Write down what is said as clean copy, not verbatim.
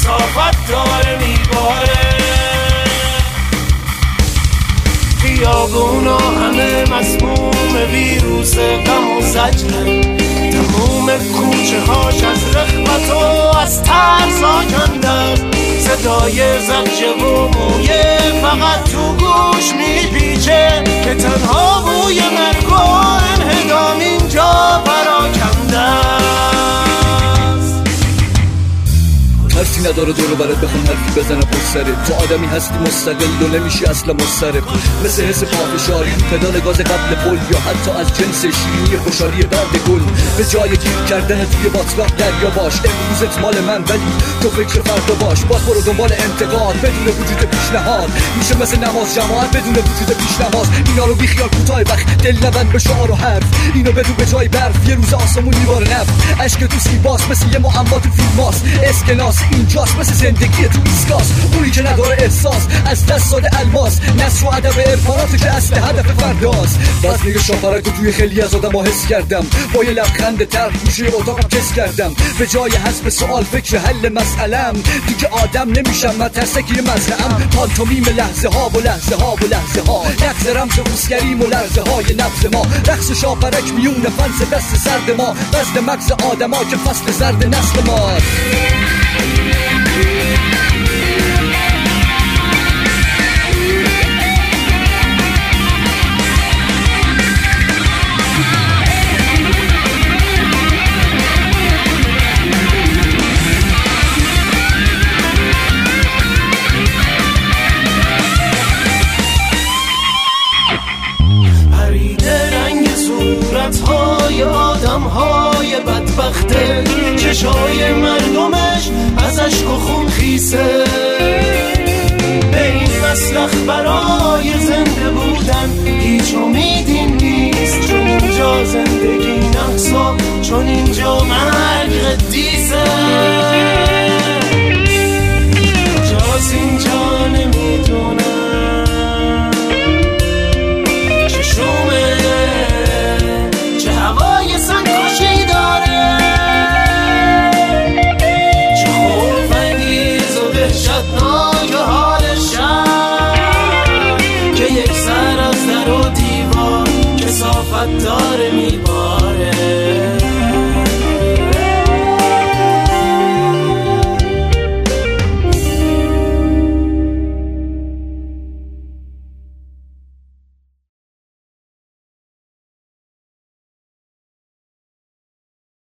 کثافت داره میباره. خیابونا همه مسموم ویروس غم و زجره، تموم کوچه هاش از رغبت و از ترس آکندن. صدای زجه و مویه فقط تو گوش میپیچه که تنها بوی مرگ و انهدام اینجا پراکنده است. ترسی نداره دور برات بخون حرفی بزنه پشت سرت. تو آدمی هستی مستقل و نمیشی اصلا مضطرب، مثل حس پافشاری پدال گاز قبل پل، یا حتی از جنس شیرینی خوشحالی برد گل. به جای گیر کردن توی باطلاق دریا باش، امروزت مال من ولی تو فکر فردا باش. باز برو دنبال انتقاد بدون وجود پیشنهاد، میشه مثل نماز جماعت بدون وجود پیشنماز. اینا رو بیخیال کوتاه وقت دل نبند به شعار و حرف، اینو بدون به جای برف یه روز آسمون میباره نفت. اشک تو سیباس مثل یه معما تو فیلماس، اسکناس اینجاست مثل زندگی تو ایسکاس. اونی که نداره احساس از دست ساده الماس، نصر و ادب عرفاناتو که اصل هدف فرداست. وزنه شاپرک رو توی خیلی از آدم ها حس کردم، با یه لبخند تلخ گوشه اتاقم کس کردم. به جای حذف سوال فکر حل مسئلم، دیگه آدم نمیشم من ترسکی مزرعم. پانتومیم لحظه ها و لحظه ها و لحظه ها، رقص رمز روسگریم و لحظه های نبض ما. رقص شاپرک میون فنس دست سرد ما، وزن مغز آدم ها که فصل زرد نسل ما. صورتهای آدمهای بدبخته، چشای مردمش از اشک و خون خیسه. به این مسلخ برای زنده بودن هیچ امیدی نیست، چون اینجا زنده